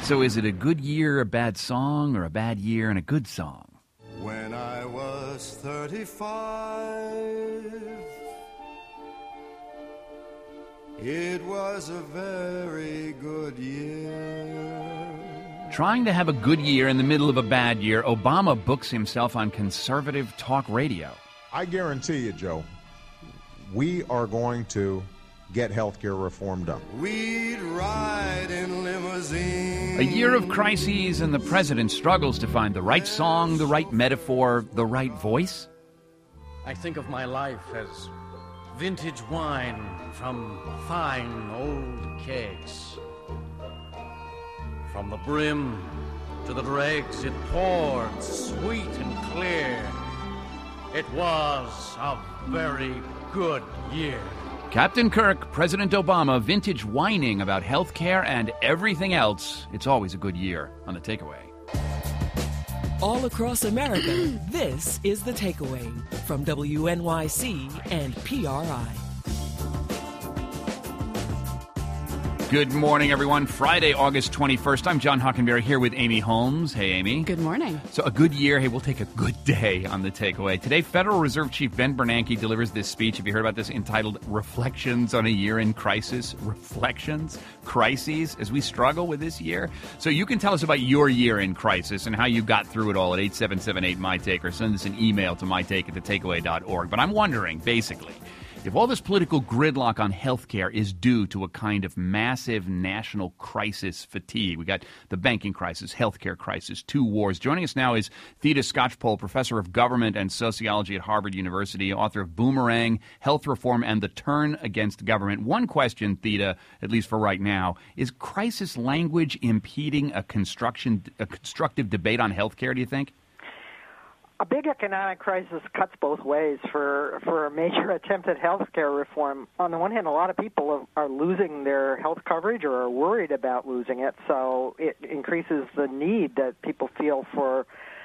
So is it a good year, a bad song, or a bad year and a good song? When I was 35, it was a very good year. Trying to have a good year in the middle of a bad year, Obama books himself on conservative talk radio. I guarantee you, Joe, we are going to get health care reform done. We'd ride in limousines. A year of crises, and the president struggles to find the right song, the right metaphor, the right voice. I think of my life as vintage wine from fine old kegs. From the brim to the dregs, it poured sweet and clear. It was a very good year. Captain Kirk, President Obama, vintage whining about health care and everything else. It's always a good year on The Takeaway. All across America, this is The Takeaway from WNYC and PRI. Good morning, everyone. Friday, August 21st. I'm John Hockenberry here with Amy Holmes. Hey, Amy. Good morning. So a good year. Hey, we'll take a good day on The Takeaway. Today, Federal Reserve Chief Ben Bernanke delivers this speech. Have you heard about this? Entitled Reflections on a Year in Crisis. Reflections, crises, as we struggle with this year. So you can tell us about your year in crisis and how you got through it all at 877-8-MY-TAKE, or send us an email to mytake@thetakeaway.org. But I'm wondering, basically, if all this political gridlock on health care is due to a kind of massive national crisis fatigue, we got the banking crisis, health care crisis, two wars. Joining us now is Theda Skocpol, professor of government and sociology at Harvard University, author of Boomerang, Health Reform, and The Turn Against Government. One question, Theda, at least for right now, is crisis language impeding a constructive debate on health care, do you think? A big economic crisis cuts both ways for a major attempt at health care reform. On the one hand, a lot of people are losing their health coverage or are worried about losing it, so it increases the need that people feel for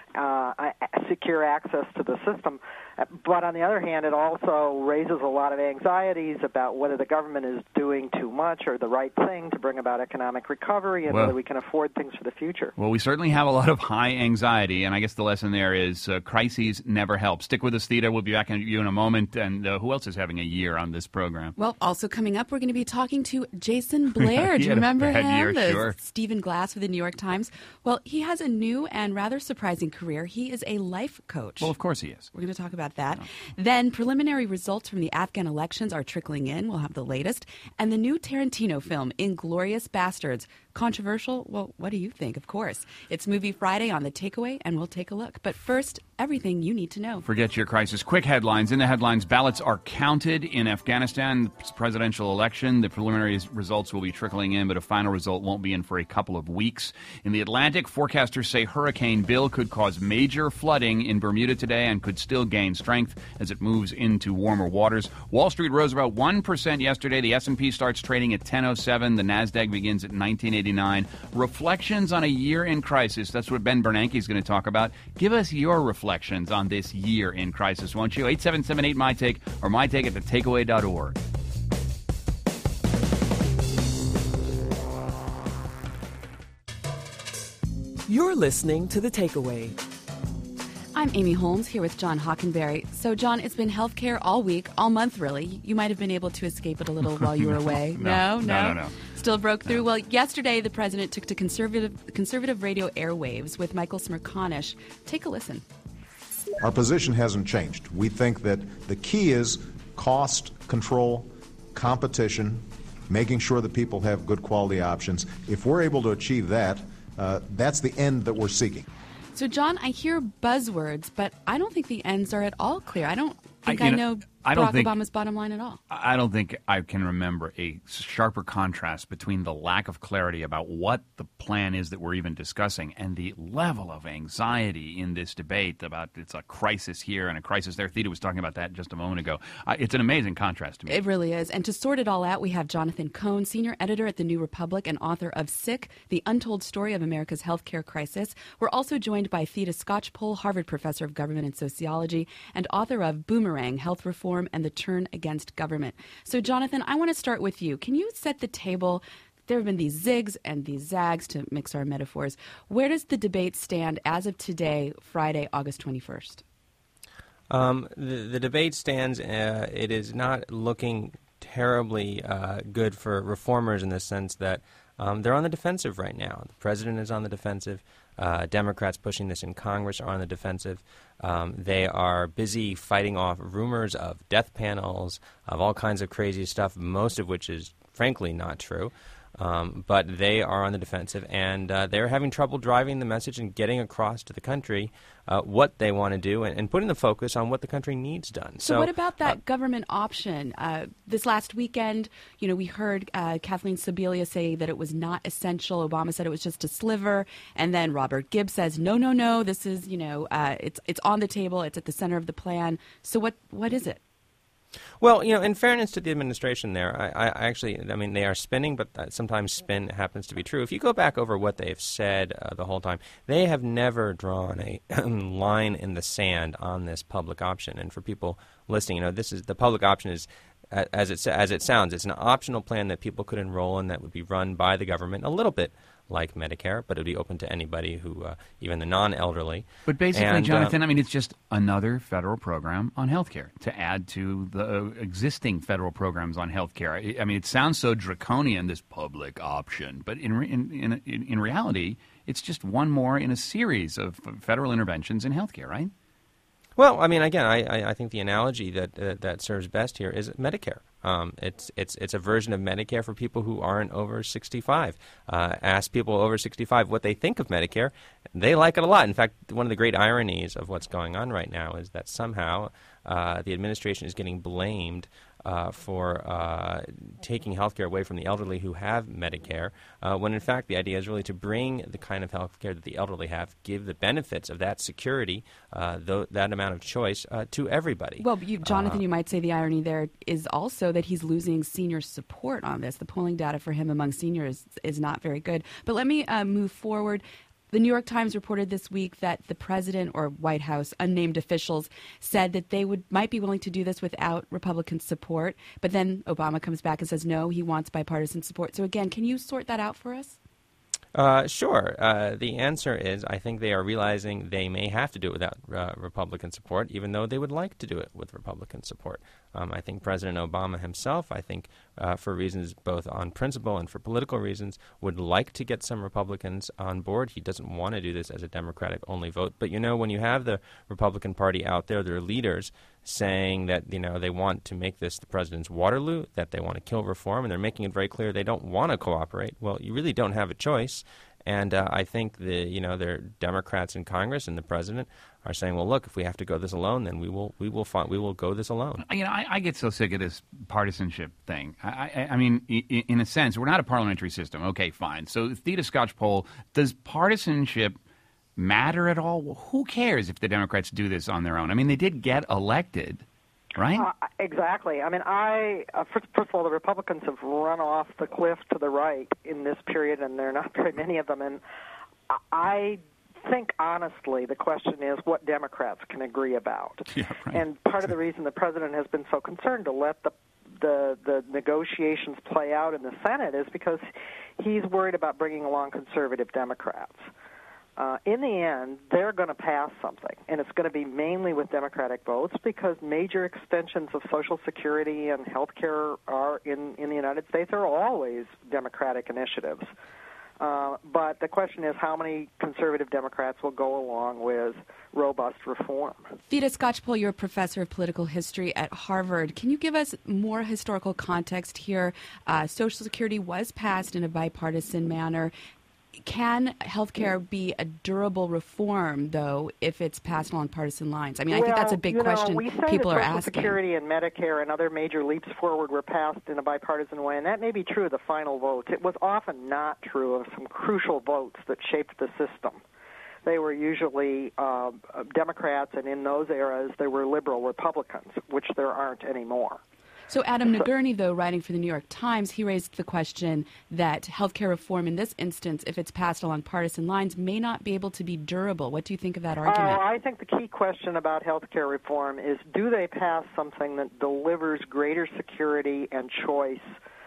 secure access to the system. But on the other hand, it also raises a lot of anxieties about whether the government is doing too much or the right thing to bring about economic recovery and whether we can afford things for the future. Well, we certainly have a lot of high anxiety, and I guess the lesson there is crises never help. Stick with us, Theda. We'll be back at you in a moment. And who else is having a year on this program? Well, also coming up, we're going to be talking to Jason Blair. Do you remember him? Sure. Stephen Glass with the New York Times. Well, he has a new and rather surprising career. He is a life coach. Well, of course he is. We're going to talk about that. Then preliminary results from the Afghan elections are trickling in. We'll have the latest. And the new Tarantino film, Inglourious Basterds. Controversial? Well, what do you think? Of course. It's Movie Friday on The Takeaway, and we'll take a look. But first, everything you need to know. Forget your crisis. Quick headlines. In the headlines, ballots are counted in Afghanistan. It's a presidential election. The preliminary results will be trickling in, but a final result won't be in for a couple of weeks. In the Atlantic, forecasters say Hurricane Bill could cause major flooding in Bermuda today and could still gain strength as it moves into warmer waters. Wall Street rose about 1% yesterday. The S&P starts trading at 10.07. The NASDAQ begins at 1989. Reflections on a year in crisis. That's what Ben Bernanke is going to talk about. Give us your reflections on this year in crisis, won't you? 877-8-MY-TAKE or mytake@thetakeaway.org. You're listening to The Takeaway. I'm Amy Holmes here with John Hockenberry. So, John, it's been healthcare all week, all month, really. You might have been able to escape it a little while you were away. No. Still broke through? No. Well, yesterday the president took to conservative radio airwaves with Michael Smerconish. Take a listen. Our position hasn't changed. We think that the key is cost control, competition, making sure that people have good quality options. If we're able to achieve that, that's the end that we're seeking. So, John, I hear buzzwords, but I don't think the ends are at all clear. I don't think I know Barack Obama's bottom line at all. I don't think I can remember a sharper contrast between the lack of clarity about what the plan is that we're even discussing and the level of anxiety in this debate about it's a crisis here and a crisis there. Theda was talking about that just a moment ago. It's an amazing contrast to me. It really is. And to sort it all out, we have Jonathan Cohn, senior editor at The New Republic and author of Sick, The Untold Story of America's Healthcare Crisis. We're also joined by Theda Skocpol, Harvard professor of government and sociology and author of Boomerang, Health Reform, and The Turn Against Government. So, Jonathan, I want to start with you. Can you set the table there have been these zigs and these zags, to mix our metaphors. Where does the debate stand as of today, Friday, August 21st? The debate stands. It is not looking terribly good for reformers in the sense that they're on the defensive right now. The president is on the defensive. Democrats pushing this in Congress are on the defensive. They are busy fighting off rumors of death panels, of all kinds of crazy stuff, most of which is frankly not true. But they are on the defensive, and they're having trouble driving the message and getting across to the country what they want to do and putting the focus on what the country needs done. So what about that government option? This last weekend, we heard Kathleen Sebelius say that it was not essential. Obama said it was just a sliver. And then Robert Gibbs says, no, this is, it's on the table. It's at the center of the plan. So what is it? Well, in fairness to the administration there, I mean, they are spinning, but sometimes spin happens to be true. If you go back over what they've said the whole time, they have never drawn a line in the sand on this public option. And for people listening, the public option is, as it sounds, it's an optional plan that people could enroll in that would be run by the government, a little bit like Medicare, but it would be open to anybody who, even the non-elderly. But basically, Jonathan, it's just another federal program on health care to add to the existing federal programs on health care. I mean, it sounds so draconian, this public option, but in reality, it's just one more in a series of federal interventions in health care, right? Well, I mean, again, I think the analogy that serves best here is Medicare. It's a version of Medicare for people who aren't over 65. Ask people over 65 what they think of Medicare. They like it a lot. In fact, one of the great ironies of what's going on right now is that somehow the administration is getting blamed for taking health care away from the elderly who have Medicare, when in fact the idea is really to bring the kind of health care that the elderly have, give the benefits of that security, that amount of choice to everybody. Well, Jonathan, you might say the irony there is also that he's losing senior support on this. The polling data for him among seniors is not very good. But let me move forward. The New York Times reported this week that the president or White House unnamed officials said that they might be willing to do this without Republican support. But then Obama comes back and says, no, he wants bipartisan support. So again, can you sort that out for us? Sure. The answer is I think they are realizing they may have to do it without Republican support, even though they would like to do it with Republican support. I think President Obama himself, for reasons both on principle and for political reasons, would like to get some Republicans on board. He doesn't want to do this as a Democratic-only vote. But, when you have the Republican Party out there, their leaders saying that, they want to make this the president's Waterloo, that they want to kill reform, and they're making it very clear they don't want to cooperate. Well, you really don't have a choice. And I think their Democrats in Congress and the president are saying, well, look, if we have to go this alone, then we will go this alone. I get so sick of this partisanship thing. I mean, in a sense, we're not a parliamentary system. Okay, fine. So, Theda Skocpol, does partisanship matter at all? Well, who cares if the Democrats do this on their own? I mean, they did get elected, right? Exactly. I mean, first of all, the Republicans have run off the cliff to the right in this period, and there are not very many of them. And I think, honestly, the question is what Democrats can agree about. Yeah, right. And part of the reason the president has been so concerned to let the negotiations play out in the Senate is because he's worried about bringing along conservative Democrats. In the end, they're going to pass something, and it's going to be mainly with Democratic votes because major extensions of Social Security and health care are in the United States are always Democratic initiatives. But the question is how many conservative Democrats will go along with robust reform. Theda Skocpol, you're a professor of political history at Harvard. Can you give us more historical context here? Social Security was passed in a bipartisan manner. Can health care be a durable reform, though, if it's passed along partisan lines? I mean, I think that's a big question people are asking. Social Security and Medicare and other major leaps forward were passed in a bipartisan way, and that may be true of the final votes. It was often not true of some crucial votes that shaped the system. They were usually Democrats, and in those eras, there were liberal Republicans, which there aren't anymore. So Adam Nagurney, though, writing for the New York Times, he raised the question that healthcare reform in this instance, if it's passed along partisan lines, may not be able to be durable. What do you think of that argument? I think the key question about healthcare reform is, do they pass something that delivers greater security and choice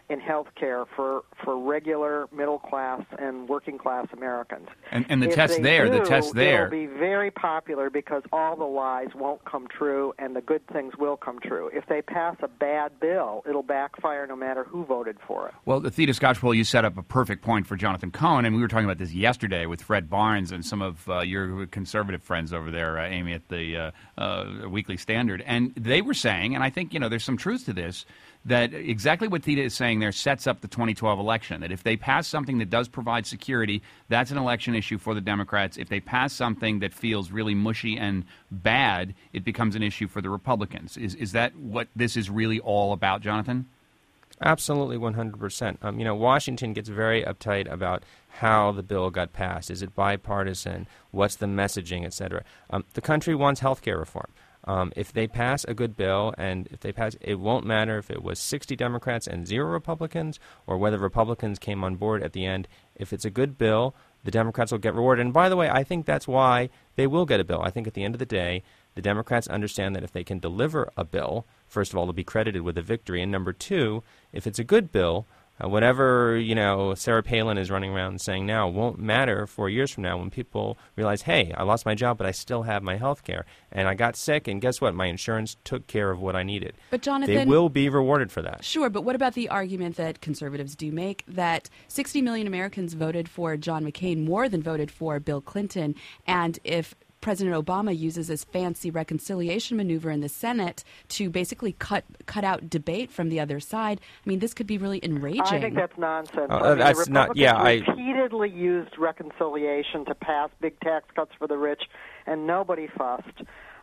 in health care for regular middle class and working class Americans. And the If test they there, do, the test there. It'll be very popular because all the lies won't come true and the good things will come true. If they pass a bad bill, it'll backfire no matter who voted for it. Well, the Theda Skocpol, you set up a perfect point for Jonathan Cohn, and we were talking about this yesterday with Fred Barnes and some of your conservative friends over there, Amy, at the Weekly Standard. And they were saying, and I think, there's some truth to this, that exactly what Theda is saying there sets up the 2012 election, that if they pass something that does provide security, that's an election issue for the Democrats. If they pass something that feels really mushy and bad, it becomes an issue for the Republicans. Is that what this is really all about, Jonathan? Absolutely, 100%. Washington gets very uptight about how the bill got passed. Is it bipartisan? What's the messaging, et cetera? The country wants health care reform. If they pass a good bill, and if they pass, it won't matter if it was 60 Democrats and 0 Republicans, or whether Republicans came on board at the end. If it's a good bill, the Democrats will get rewarded. And by the way, I think that's why they will get a bill. I think at the end of the day, the Democrats understand that if they can deliver a bill, first of all, they'll be credited with a victory. And number two, if it's a good bill, whatever, Sarah Palin is running around saying now won't matter 4 years from now when people realize, hey, I lost my job, but I still have my health care. And I got sick, and guess what? My insurance took care of what I needed. But Jonathan, they will be rewarded for that. Sure, but what about the argument that conservatives do make that 60 million Americans voted for John McCain more than voted for Bill Clinton, and if President Obama uses this fancy reconciliation maneuver in the Senate to basically cut out debate from the other side, I mean, this could be really enraging. I think that's nonsense. That's the Republicans repeatedly used reconciliation to pass big tax cuts for the rich, and nobody fussed.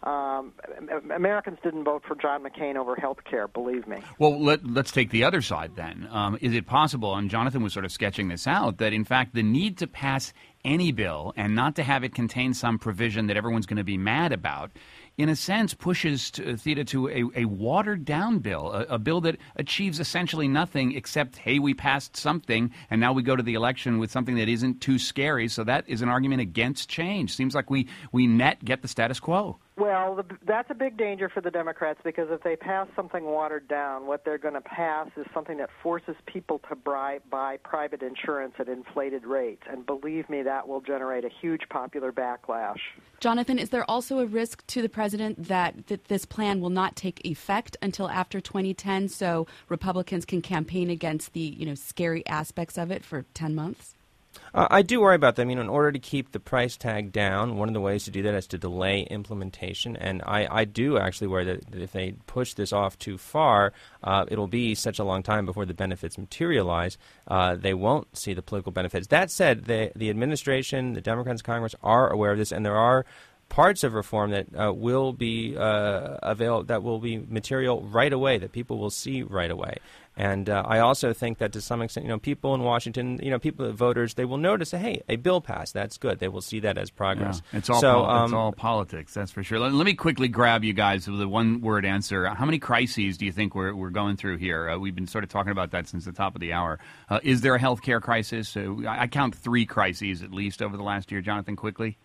Americans didn't vote for John McCain over health care, believe me. Well, let's take the other side then. Is it possible, and Jonathan was sort of sketching this out, that in fact the need to pass any bill and not to have it contain some provision that everyone's going to be mad about, in a sense, pushes Theda to a watered-down bill, a bill that achieves essentially nothing except, hey, we passed something, and now we go to the election with something that isn't too scary. So that is an argument against change. Seems like we net get the status quo. Well, that's a big danger for the Democrats, because if they pass something watered down, what they're going to pass is something that forces people to buy private insurance at inflated rates. And believe me, that will generate a huge popular backlash. Jonathan, is there also a risk to the president that this plan will not take effect until after 2010, so Republicans can campaign against the scary aspects of it for 10 months? I do worry about that. In order to keep the price tag down, one of the ways to do that is to delay implementation. And I do actually worry that if they push this off too far, it'll be such a long time before the benefits materialize. They won't see the political benefits. That said, the administration, the Democrats in Congress are aware of this, and there are parts of reform that will be that will be material right away, that people will see right away. And I also think that to some extent, people in Washington, voters, they will notice, hey, a bill passed. That's good. They will see that as progress. Yeah, it's all politics, that's for sure. Let me quickly grab you guys with a one-word answer. How many crises do you think we're going through here? We've been sort of talking about that since the top of the hour. Is there a health care crisis? I count 3 crises at least over the last year. Jonathan, quickly.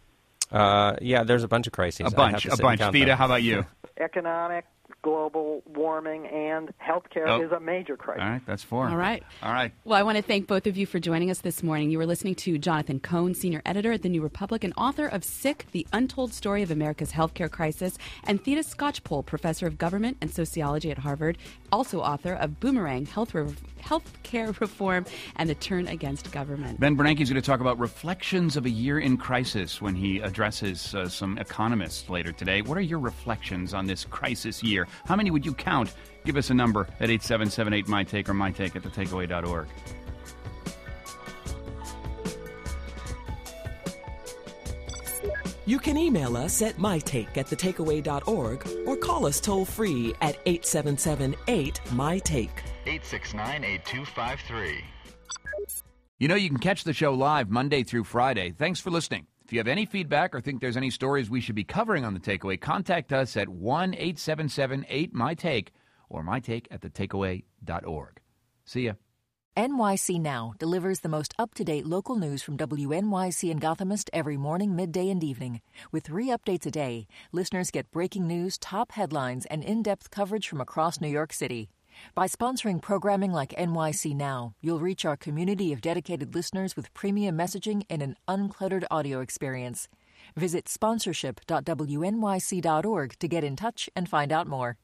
Yeah, there's a bunch of crises. A bunch. Theda, how about you? Economic, global warming, and healthcare is a major crisis. All right, that's 4. All right. Well, I want to thank both of you for joining us this morning. You were listening to Jonathan Cohn, senior editor at The New Republic and author of Sick, The Untold Story of America's Healthcare Crisis, and Theda Skocpol, professor of government and sociology at Harvard, also author of Boomerang, Healthcare Reform and the Turn Against Government. Ben Bernanke is going to talk about reflections of a year in crisis when he addresses some economists later today. What are your reflections on this crisis year? How many would you count? Give us a number at 877-8-MY-TAKE or mytake at thetakeaway.org. You can email us at mytake@thetakeaway.org or call us toll-free at 877-8-MY-TAKE. 869-8253. You can catch the show live Monday through Friday. Thanks for listening. If you have any feedback or think there's any stories we should be covering on The Takeaway, contact us at 1-877-8-MY-TAKE or mytake@thetakeaway.org. See ya. NYC Now delivers the most up-to-date local news from WNYC and Gothamist every morning, midday, and evening. With 3 updates a day, listeners get breaking news, top headlines, and in-depth coverage from across New York City. By sponsoring programming like NYC Now, you'll reach our community of dedicated listeners with premium messaging and an uncluttered audio experience. Visit sponsorship.wnyc.org to get in touch and find out more.